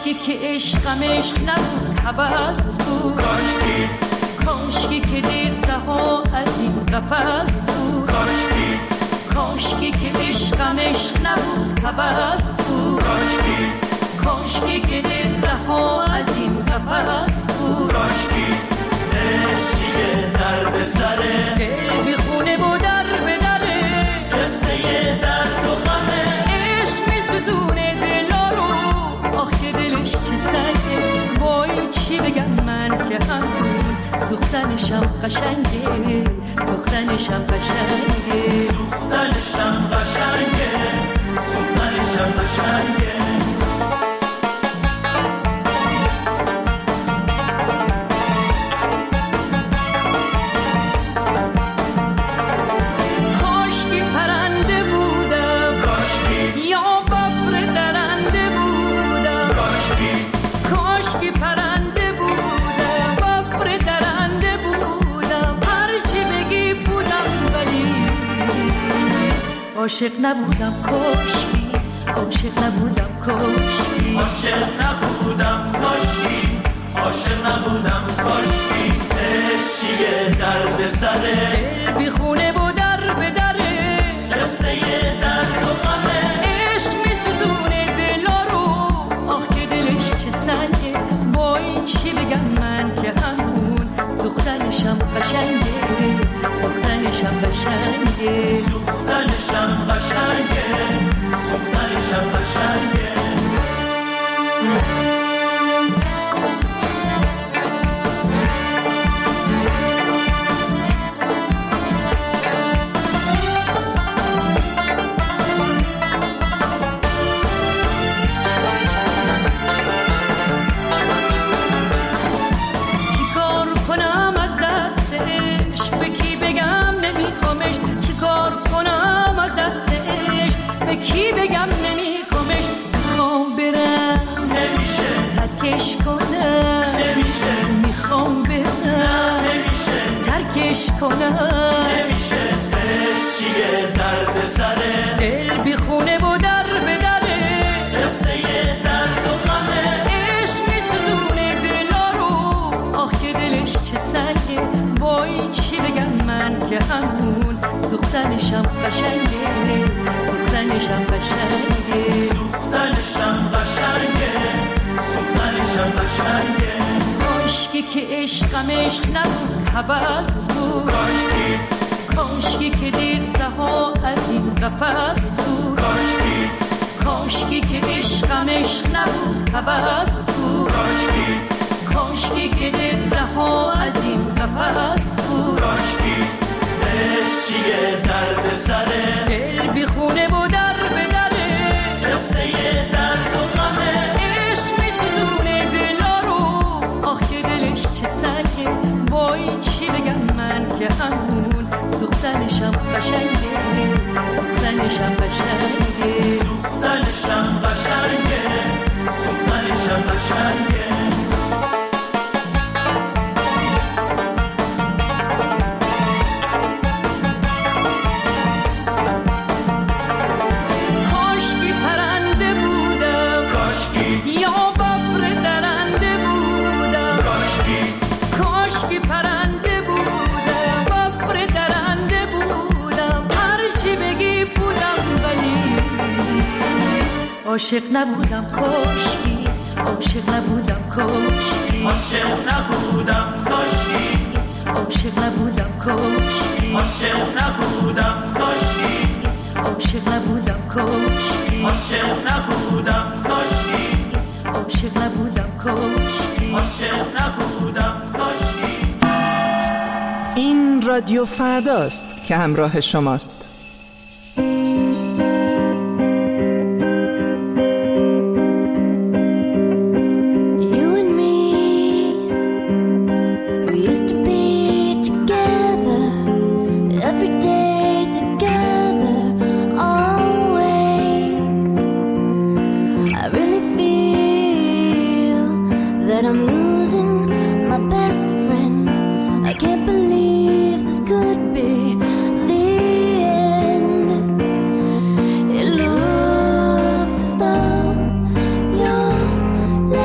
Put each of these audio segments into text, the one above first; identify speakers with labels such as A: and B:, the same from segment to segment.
A: کاشکی که عشقم عشق نبود هوس بود، کاشکی که دیر رها از این قفس بود، کاشکی که عشقم عشق نبود هوس بود، کاشکی که دیر رها از این قفس بود،
B: عشقیه درد سره
A: دل بی خونه و در به دره،
B: قصه درد و غمه
A: عشق می ستونه دلا رو، آخه دلش چه سنگه، وای چی بگم من که همون سوختنشم قشنگه، سوختنشم قشنگه،
B: سوختنشم قشنگه، سوختنشم قشنگه.
A: عاشق نبودم کاشکی، عاشق نبودم کاشکی،
B: عاشق نبودم کاشکی، عاشق نبودم کاشکی. عشق چیه درد سره
A: دل بی خونه و در به دره،
B: قصه درد و غمه
A: عشق می ستونه دلا رو، آخه دلش چه سنگه، وای چی بگم من که همون سوختنشم قشنگه، سوختنشم قشنگه،
B: سوختنشم قشنگه، سوختنشم قشنگه.
A: چیکار کنم از دستش، به کی بگم نمیخوامش، چیکار کنم از دستش، به کی بگم نمیخوامش، میخوام برم
B: نمیشه
A: ترکش کنم،
B: نمیشه
A: میخوام برم
B: نمیشه
A: ترکش کنم،
B: نمیشه. عشق چیه درد سره
A: دل بی خونه و در به دره،
B: قصه درد و غمه
A: عشق می ستونه دلا رو، آخه دلش چه سنگه، وای چی بگم من که همون سوختنشم قشنگه، سوختنشم قشنگه،
B: سوختنشم قشنگه، سوختنشم قشنگه.
A: کاشکی که عشقم عشق نبود هوس بود، کاشکی که دیر رها از این قفس بود، کاشکی که عشقم عشق نبود هوس بود، کاشکی که دیر رها از این قفس بود،
B: عشق چیه درد سره
A: دل بی خونه و در به دره،
B: قصه درد و غمه
A: عشق می ستونه دلا رو، آخه دلش چه سنگه، وای چی بگم من که همون سوختنشم قشنگه، سوختنشم قشنگه،
B: سوختنشم قشنگه، سوختنشم قشنگه.
A: کاشکی پرنده بودم،
B: کاشکی
A: یا ببر درنده بودم، کاشکی پرنده بودم، ببر درنده بودم، هرچی بگی بودم ولی عاشق نبودم کاشکی، عاشق نبودم کاشکی،
B: عاشق نبودم کاشکی،
A: عاشق نبودم کاشکی،
B: عاشق نبودم کاشکی،
A: عاشق نبودم کاشکی،
B: عاشق نبودم کاشکی،
A: عاشق نبودم کاشکی،
B: عاشق نبودم کاشکی.
C: این رادیو فرداست که همراه شماست.
D: It looks as though you're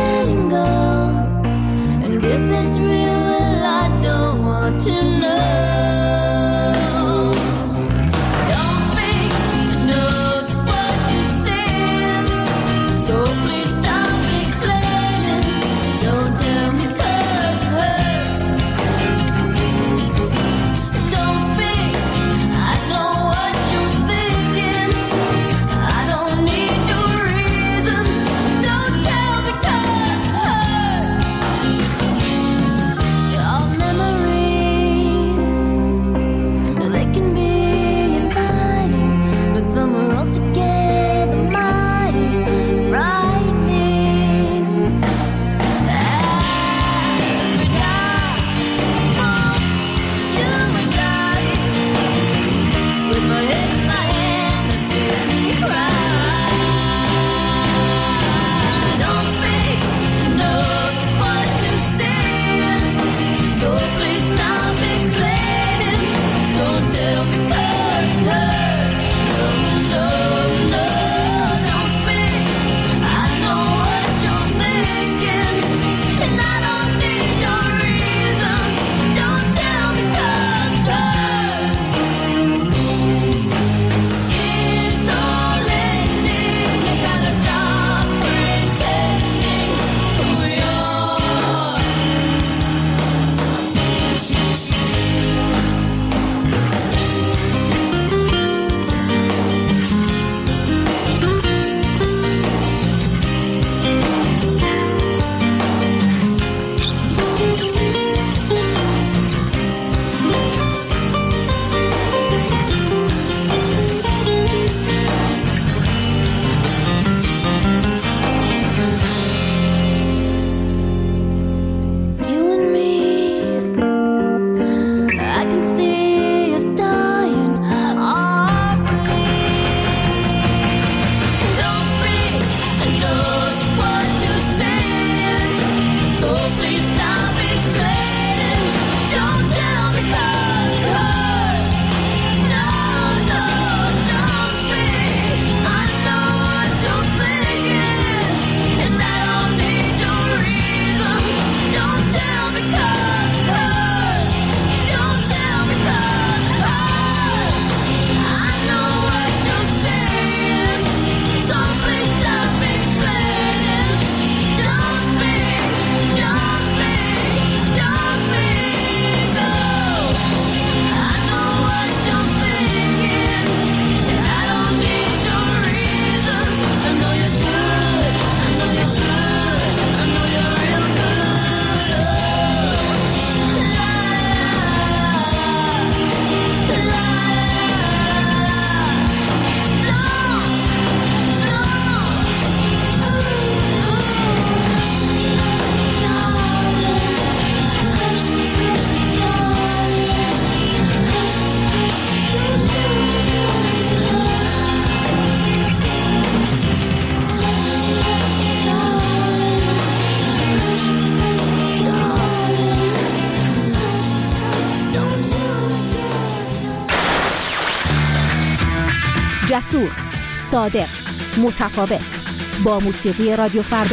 D: جسور، صادق، متفاوت، با موسیقی رادیو فردا.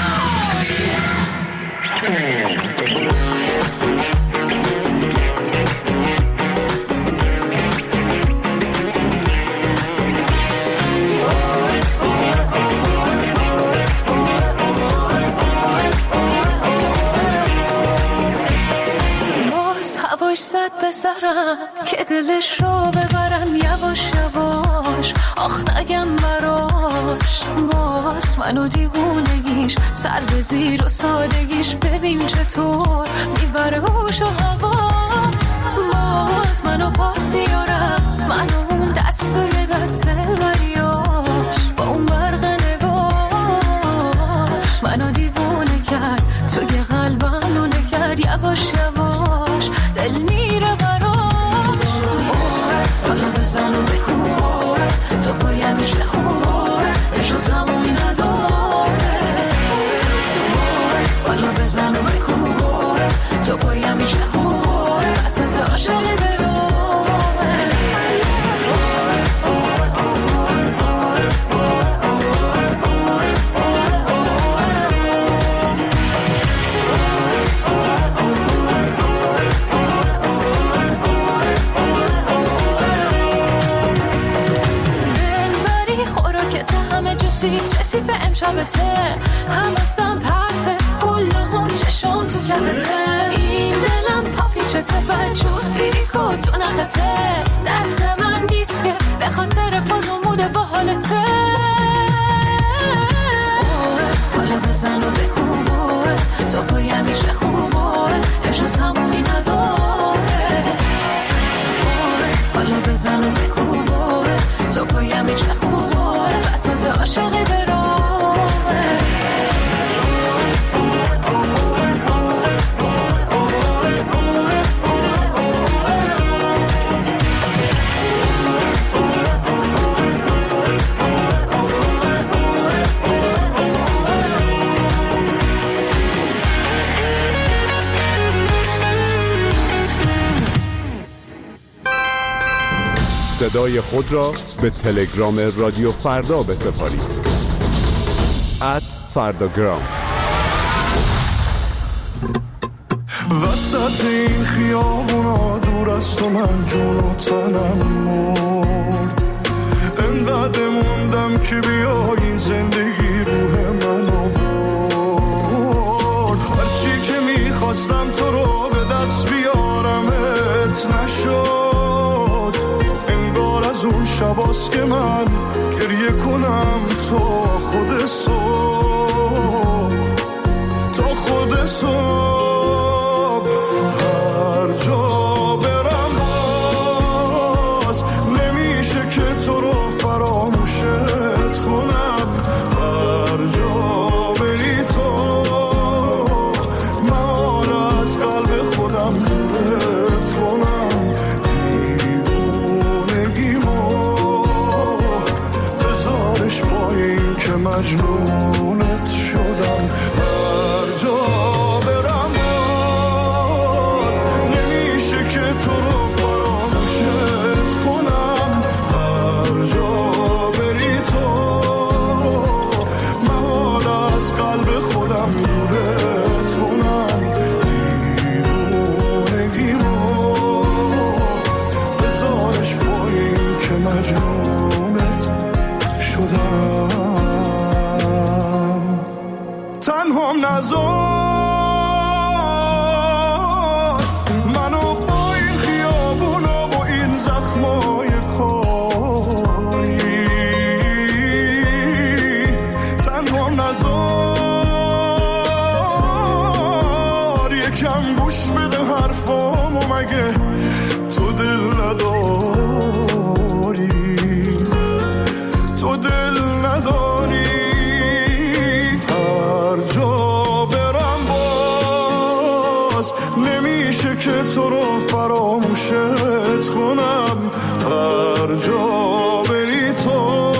A: زد به سرم که دلش رو ببرم یواش یواش، آخ نگم براش. باز منو دیوونگیش سر به زیر و سادگیش، ببین چطور میبره هوش و حواس. باز منو پارتی و رقص، منو اون دستای دست دلبریاش، با اون برق نگاه منو دیوونه کرد، توی قلبم نونه کرد یواش یواش، دل میره براش. حالا بزن و بکن تو پایم میشه خوبه، عشق تمومی نداره. حالا بزن و بکن تو پایم میشه خوبه، بسات عاشقی برامه. چتی به امشبته، همسم پرته، کلهم چشم تو کفته. این دلم پاپیچته، بجور فیریکو تو نخته. دست من نیست که به خاطر فاز و موده با حالته. حالا بزن و بکوبه تو پایم میشه خوبه، امشب تمومی نداره. حالا بزن و بکوبه تو پایم میشه خوبه، بساز عاشقی برامه.
E: صدای خود را به تلگرام رادیو فردا بسپارید. @فرداگرام.
F: وسط این خیابونا دور از تو من جون و تنم مرد، انقدر موندم که بیایی زندگی روح منو برد. هرچی که میخواستم تو رو به دست بیارمت نشد، انگار از اون شباست که من گریه کنم تا خود صبح، تا خود صبح. هر جا برم باز نمیشه که تو رو فراموشت کنم. هر جا بری تو من از قلب خودم دورت کنم. دیوونگیمو بذارش پایین که مجنونت شدم. هر جا برم باز نمیشه که تو رو فراموشت کنم. هر جا بری تو من از قلب خودم دورت کنم. دیوونگیمو بذارش پایین که مجنونت شدم. تنهام نذار منو با این خیابون و با این زخمای کاری، تنهام نذار یکم گوش بده حرفامو، مگه تو دل نداری؟ تو دل نداری؟ هر جا برم باز نمیشه که تو رو فراموشت کنم. هر جا بری تو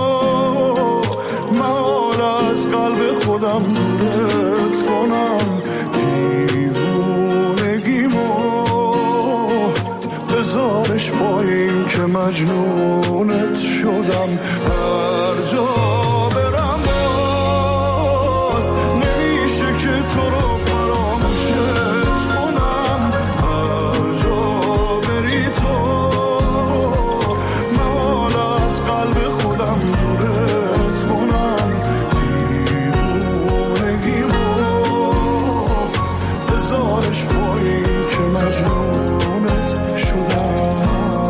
F: من از قلب خودم دورت کنم. دیوونگیمو بذارش پایین که من مجنونت شدم. هر جا برم باز نمیشه که تو رو فراموشت کنم. هر جا بری تو من از قلب خودم دورت کنم. دیوونگیمو بذارش پایین که مجنونت شدم.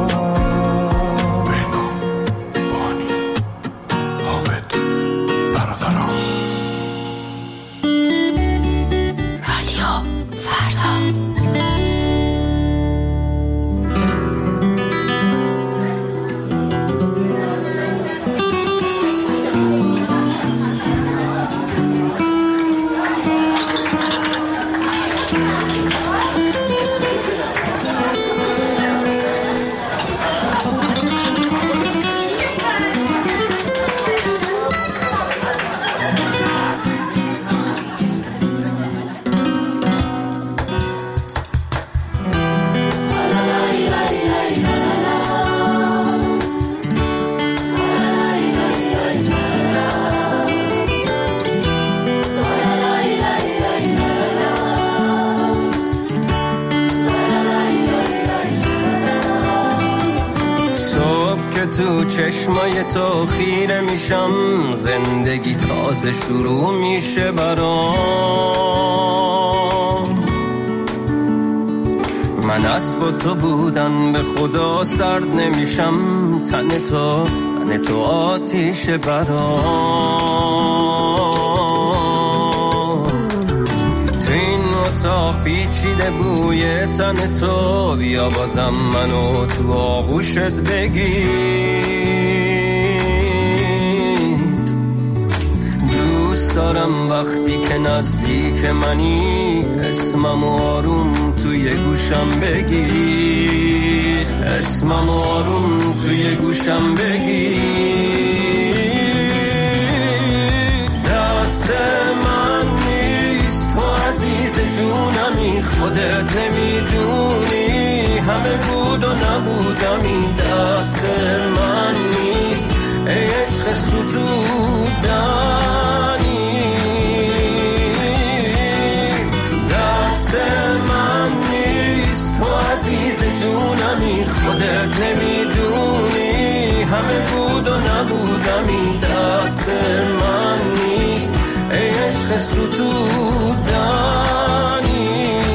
G: تو چشمای تو خیره میشم، زندگی تازه شروع میشه برام. من از با تو بودن به خدا سرد نمیشم، تن تو آتیش برام. تو این اتاق پیچیده بوی تن تو، بیا بازم منو تو آغوشت بگیر. دوست دارم وقتی که نزدیک منی، اسمم آروم توی گوشم بگیر. اسمم آروم توی گوشم بگیر. دست من نیست تو عزیز جونمی، خودت نمیدونی همه بود و نبودمی. دست من نیست ای عشق ستودنی. دست من نیست تو عزیز جونمی، خودت نمیدونی همه بود و نبودمی. دست من نیست ای عشق ستودنی.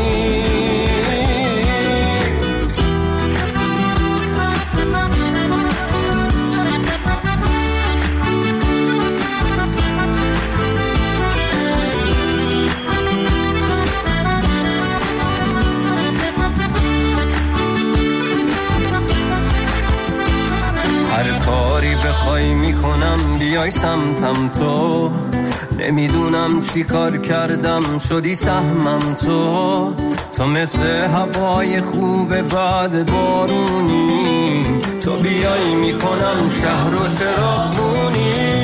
G: هر کاری بخوای میکنم بیای سمتم تو، نمیدونم چی کار کردم شدی سهمم تو. تو مثل هوای خوب بعد بارونی، تو بیای میکنم شهر و چراغونی.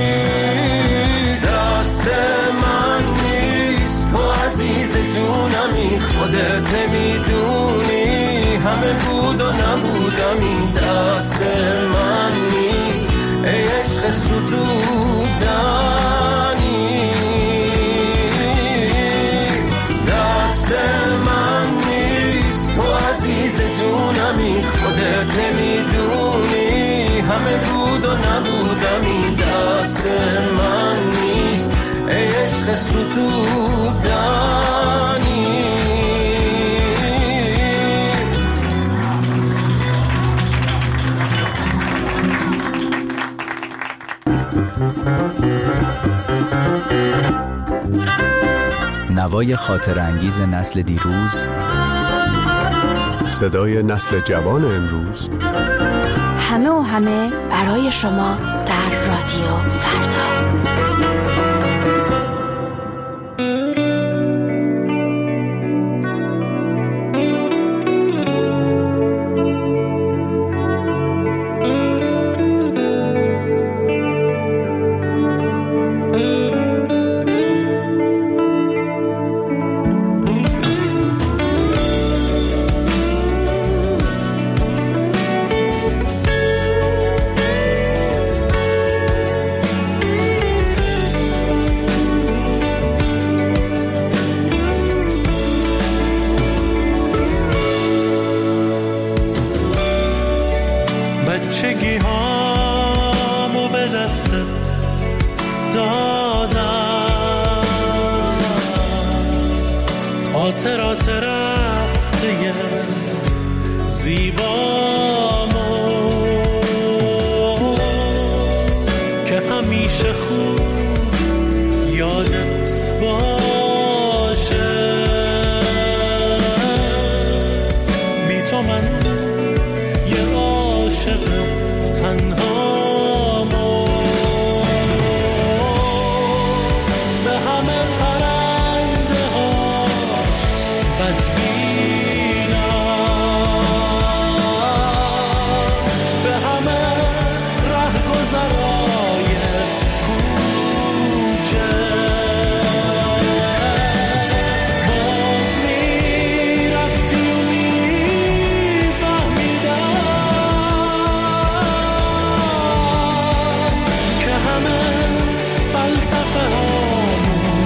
G: دست من نیست تو عزیز جونمی، خودت نمیدونی همه بود و نبودمی. دست من نیست ای عشق ستودنی. دست من نیست تو عزیز جونمی، خودت نمیدونی همه بود و نبودمی. دست من نیست ای عشق ستودنی.
H: نوای خاطر انگیز نسل دیروز،
E: صدای نسل جوان امروز.
I: همه و همه برای شما در رادیو فردا.
J: خاطرات رفته زیبامو که همیشه خوب یادت باشه. بی تو من یه عاشق تنهامو به همه پرنده ها بدبینم، به همه رهگذرای کوچه باز میرفتی و میفهمیدم که همه فلسفه هامون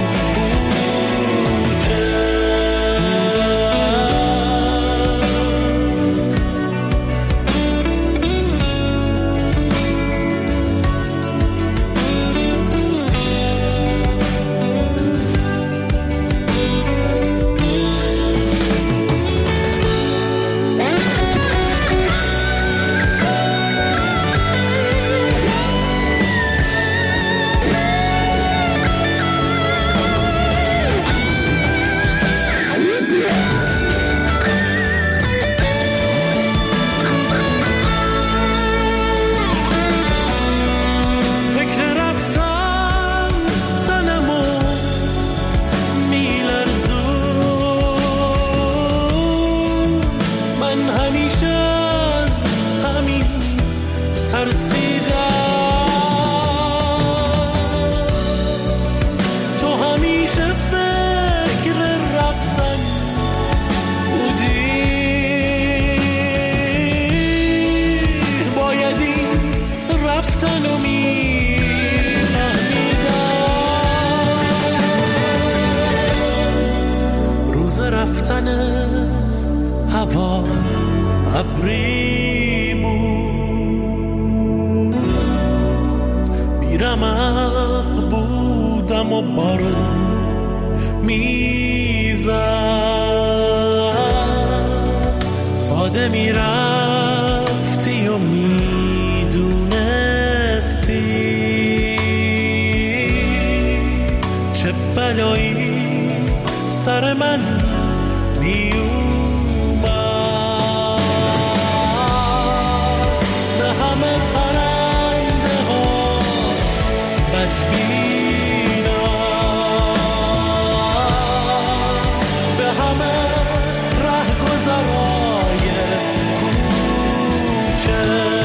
J: رفتنت هوا ابری بود، بیرمق بودم و بارون میزد، ساده میرفتی و میدونستی چه بلایی سر من می اومد. به همه پرنده ها بدبینم، به همه رهگذرای کوچه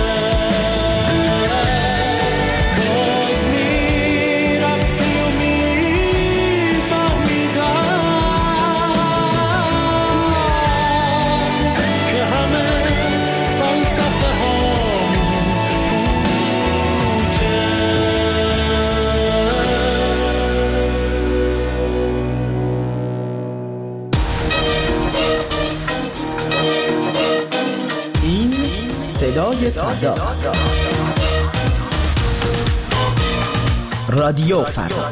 J: باز میرفتی و
K: صدای فرداست. رادیو فردا.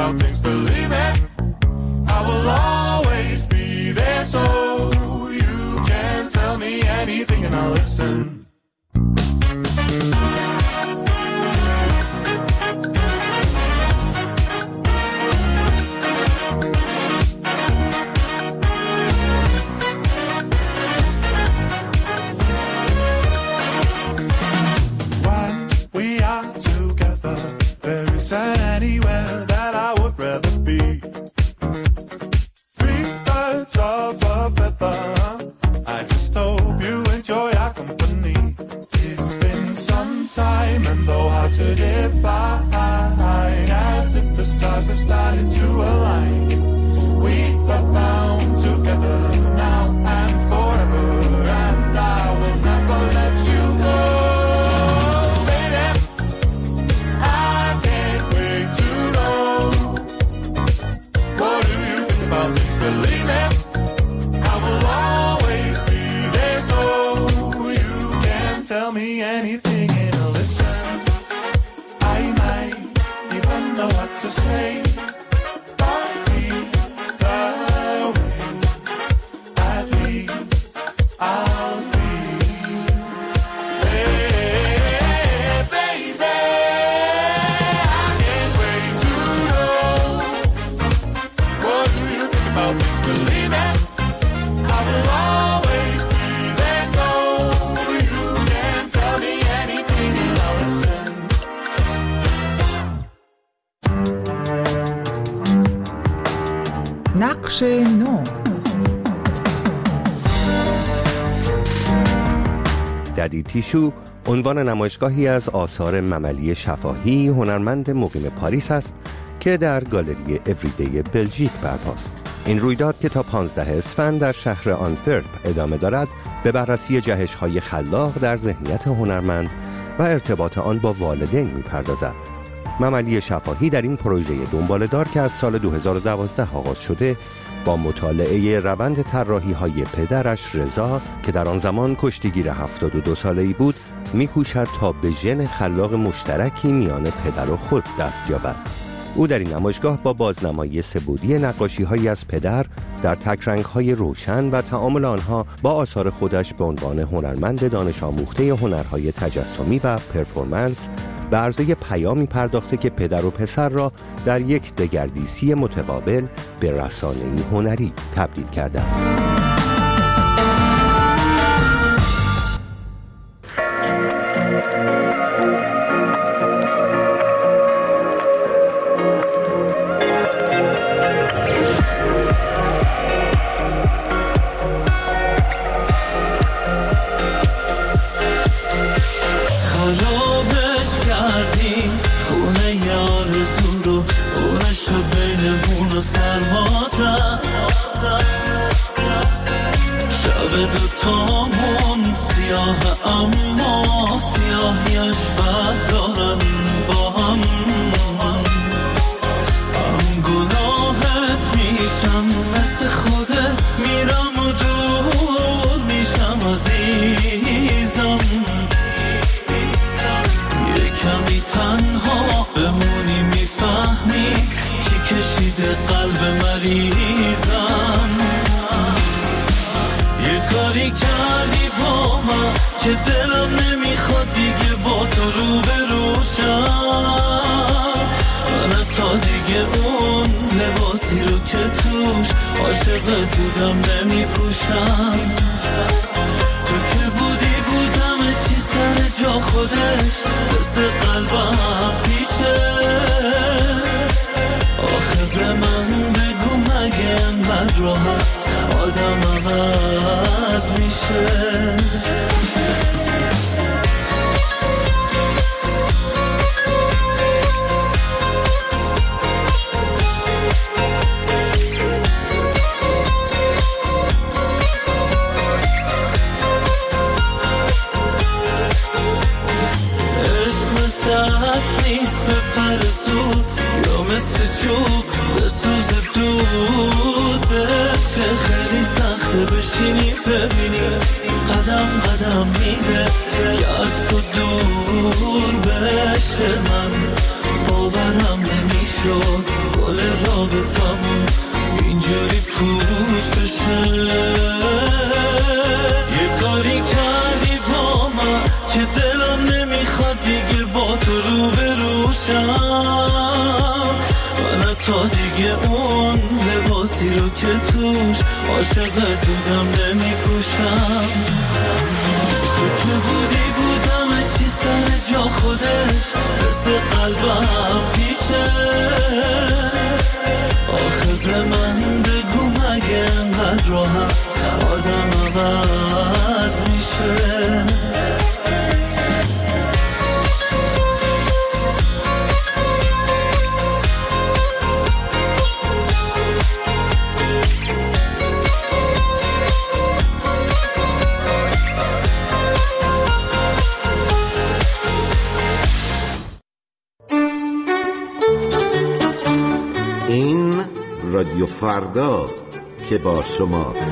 F: I will always be there, so you I'll listen.
C: نقش نو.
K: ددی تیشو عنوان نمایشگاهی از آثار مملی شفاهی، هنرمند مقیم پاریس است که در گالری اوریدی بلژیک برپاست. این رویداد که تا 15 اسفند در شهر آنتورپ ادامه دارد، به بررسی جهش‌های خلاق در ذهنیت هنرمند و ارتباط آن با والدین می‌پردازد. مملی شفاهی در این پروژه دنباله‌دار که از سال 2012 آغاز شده، با مطالعه روند طراحی‌های پدرش رضا که در آن زمان کشتیگیر 72 ساله‌ای بود، می‌کوشد تا به ژن خلاق مشترکی میان پدر و خود دست یابد. او در این نمایشگاه با بازنمایی سه‌بعدی نقاشی‌هایی از پدر در تک‌رنگ‌های روشن و تعامل آنها با آثار خودش به عنوان هنرمند دانش آموخته هنرهای تجسمی و پرفورمنس به عرضه پیامی پرداخته که پدر و پسر را در یک دگردیسی متقابل به رسانه‌ای هنری تبدیل کرده است.
J: اینجوری پوچ بشه. یه کاری کردی تا دیگه اون لباسی رو که توش عاشقت بودم نمی پوشم. تو که بودم چی سر جا خودش مثل قلبم پیشه. آخه به من بگو مگه انقدر راحت آدم عوض میشه؟
L: این رادیو فرداست که با شماست.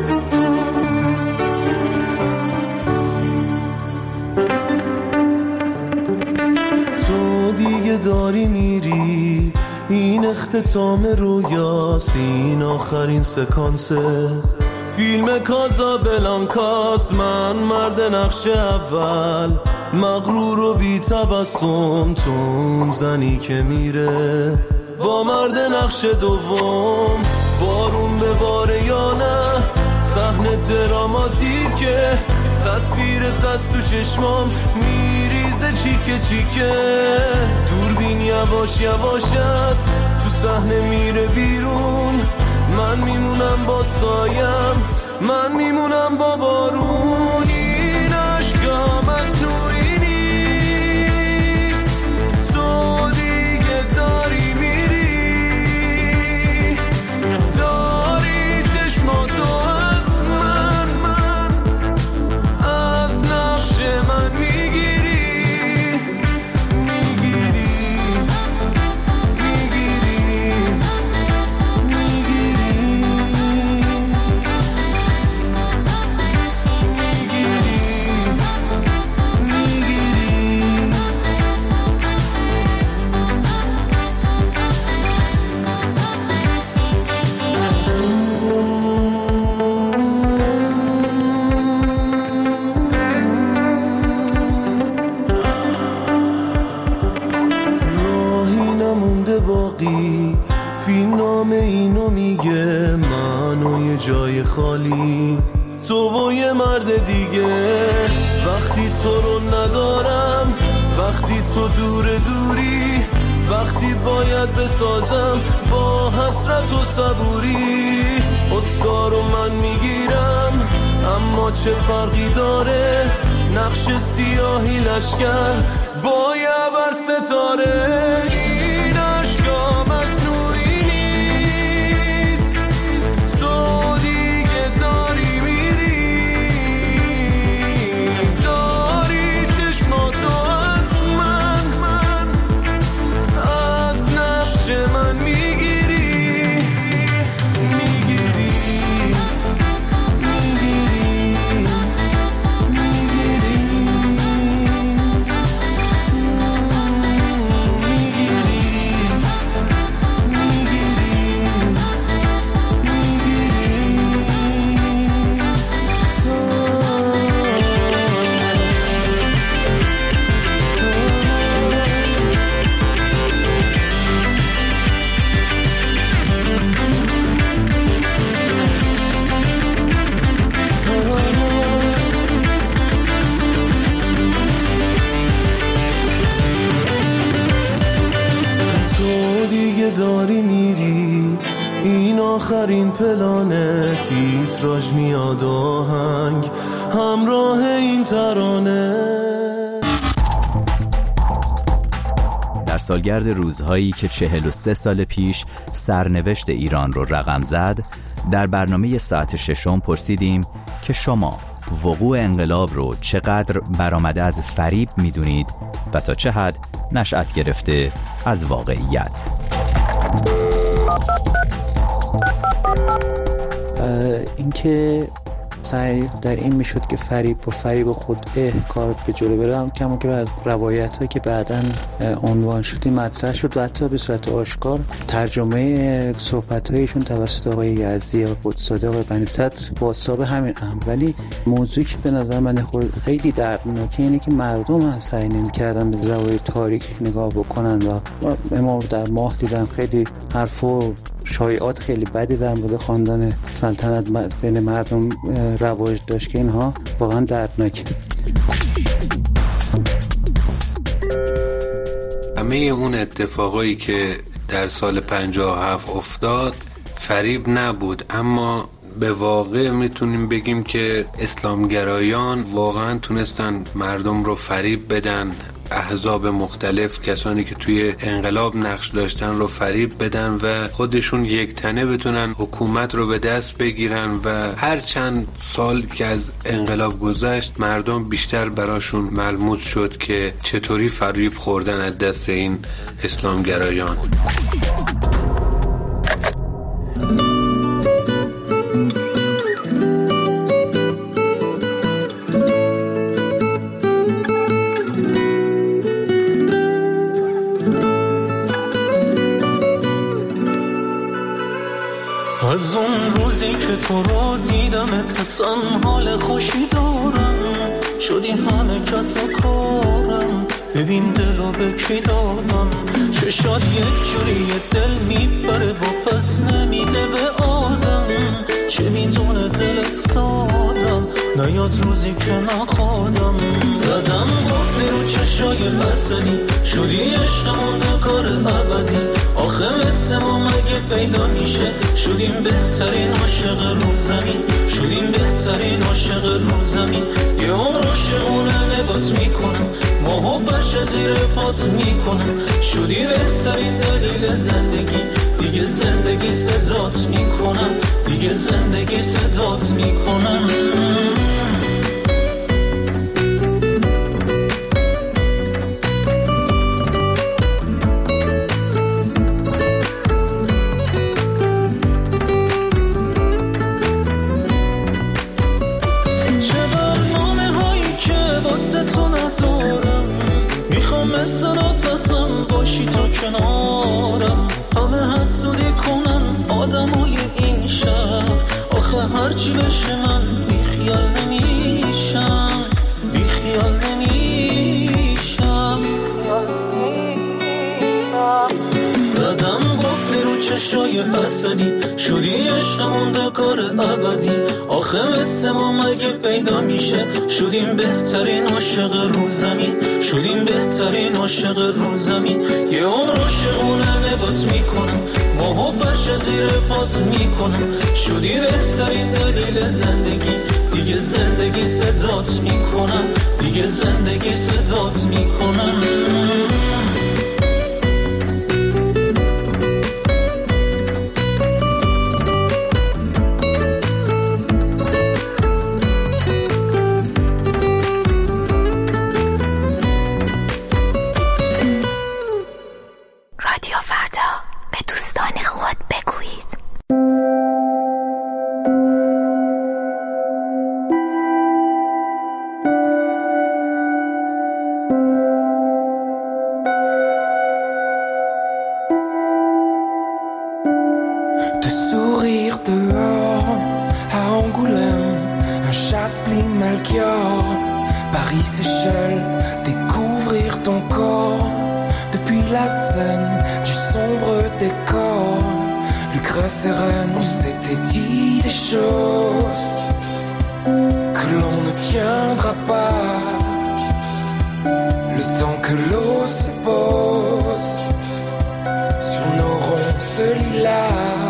F: تو دیگه داری میری، این اختتام رویاست، این آخرین سکانسه فیلم کازابلانکاست. من مرد نقش اول، مغرور و بی تبسم، تو اون زنی که میره با مرد نقش دوم. بارون به باره یا نه، صحنه دراماتیکه، تصویرت از تو چشمام میریزه چیکه چیکه. دوربین یواش یواش است، تو صحنه میره بیرون. من میمونم با سایم، من میمونم با بارون. این عشقا مصنوعی نیست، تو دیگه داری میری، داری چشماتو از من از نقش من میگیری، میگیری، میگیری، باقی فیلم نامه اینو میگه، من و یه جای خالی، تو و یه مرد دیگه. وقتی تو رو ندارم، وقتی تو دوری، وقتی باید بسازم با حسرت و صبوری. اسکارو من میگیرم، اما چه فرقی داره، نقش سیاهی لشکر با یه بر ستاره. این عشقا مصنوعی نیست، تو دیگه داری میری، داری چشماتو از من از نقش من میگیری، میگیری، میگیری، داری میری، این آخرین پلانه، تیتراژ میاد آهنگ همراه این ترانه.
H: در سالگرد روزهایی که 43 سال پیش سرنوشت ایران رو رقم زد، در برنامه ساعت ششم پرسیدیم که شما وقوع انقلاب رو چقدر برآمده از فریب میدونید و تا چه حد نشأت گرفته از واقعیت.
M: اینکه سعی در این میشد که فریب خود کار به جلو برم، کما که بعد روایت‌هایی که بعداً عنوان شد مطرح شد و حتی به صورت آشکار ترجمه صحبت‌هایشون توسط آقای یزدی یا قدس‌زاده آقای بنی صدر واسطه همین ولی موضوعی که به نظر من خیلی دردناکه اینه که مردم هم سعی نمی‌کردن به زوایای تاریک نگاه بکنن و ما در ماه دیدم خیلی حرف و شایعات خیلی بدی در مورد خاندان سلطنت بین مردم رواج داشت که اینها واقعا دردناکه.
N: همه اون اتفاقایی که در سال 57 افتاد فریب نبود، اما به واقع میتونیم بگیم که اسلامگرایان واقعا تونستن مردم رو فریب بدن، احزاب مختلف، کسانی که توی انقلاب نقش داشتن رو فریب بدن و خودشون یک تنه بتونن حکومت رو به دست بگیرن و هر چند سال که از انقلاب گذشت مردم بیشتر براشون ملموس شد که چطوری فریب خوردن از دست این اسلامگرایان.
J: از اون روزی که تو رو دیدمت حسن حال خوشی دارم، شدی همه کس و کارم، ببین دلو به کی دادم، چشات یک جوری دل میبره و پس نمیده به آدم، چه میدونه دل سادم، نیاد روزی که نخوادم، زدم قفلی رو چشای بسنی، شدی عشق موندگار ابدی، آخه مثل ما مگه پیدا میشه، شدیم بهترین عاشق رو زمین، شدیم بهترین عاشق رو زمین، یه عمر عاشقونه نگات میکنم، ماهو فرش زیر پات میکنم، شدی بهترین دلیل زندگی، دیگه زندگی صدات میکنم، دیگه زندگی صدات میکنم. باشی تو کنارم، همه حسودی کنن آدمای این شهر، آخه هرچی بشه من بیخیال نمیشم، بیخیال نمیشم، زدم قفلی رو چشای حسدی، شدی عشق موندگار ابدی، آخه مثل ما مگه پیدا میشه، شدیم بهترین عاشق رو زمین، شدیم بهترین عاشق رو زمین، یه عمر عاشقونه نگات میکنم، ماهو فرش زیر پات میکنم، شدی بهترین دلیل زندگی، دیگه زندگی صدات میکنم، دیگه زندگی صدات میکنم.
O: Sereine, on s'était dit des choses que l'on ne tiendra pas. Le temps que l'eau se pose sur nos ronces lilas,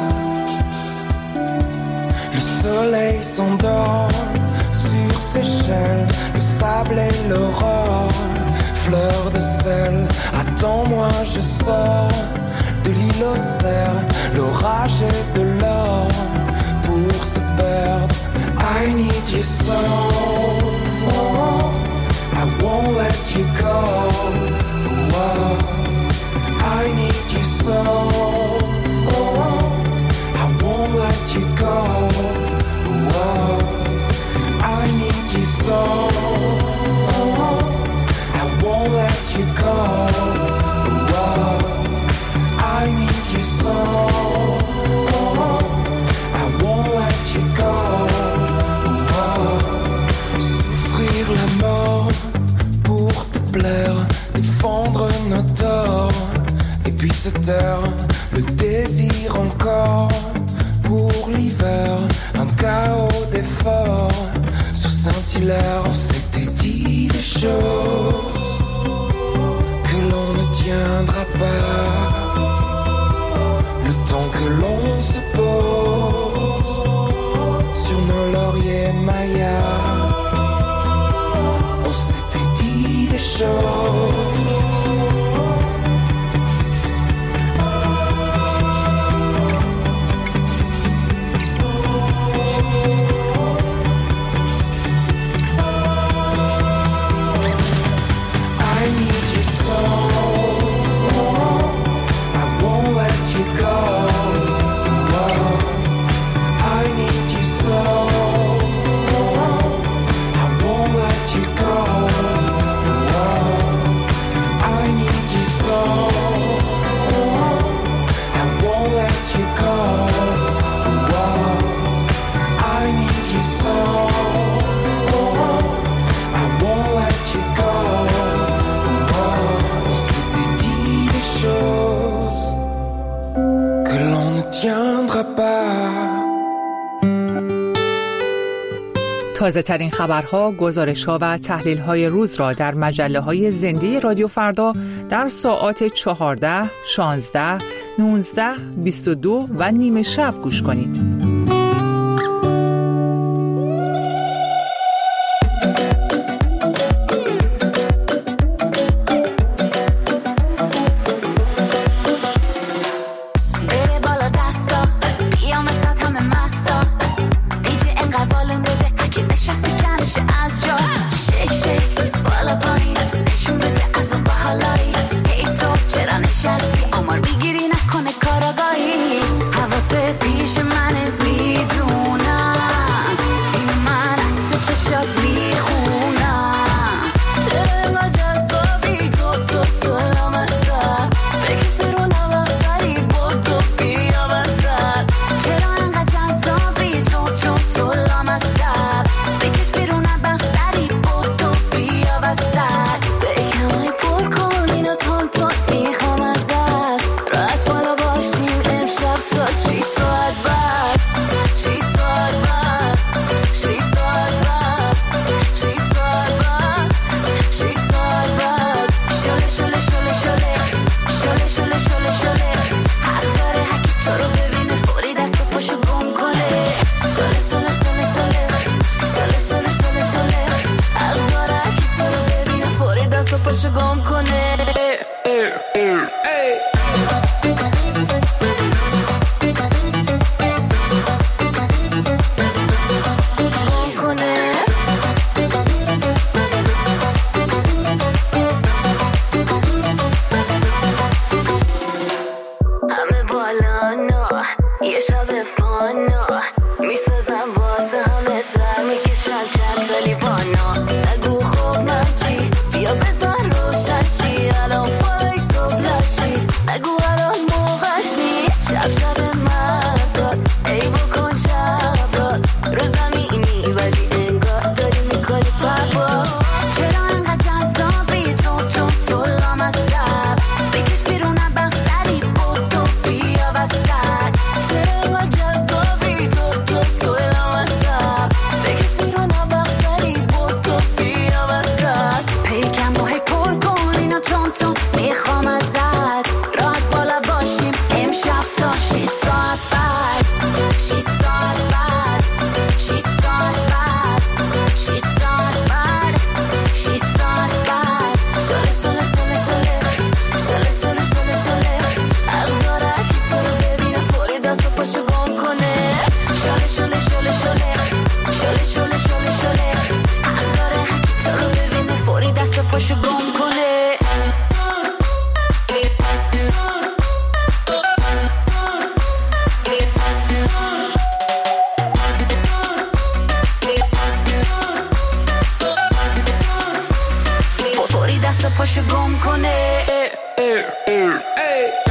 O: le soleil s'endort sur ses chaînes, le sable et l'aurore, fleur de sel. Attends-moi, je sors de l'île aux cerfs, l'orage et de l'or pour se perdre. I need you so, I won't let you go. I need you so, I won't let you go. l'air, on s'était dit des choses que l'on ne tiendra pas. Le temps que l'on se pose sur nos lauriers mayas, on s'était dit des choses.
C: تازه ترین خبرها، گزارش‌ها و تحلیل‌های روز را در مجله‌های زنده رادیو فردا در ساعات 14، 16، 19، 22 و نیمه شب گوش کنید.
O: پاشو گم کنه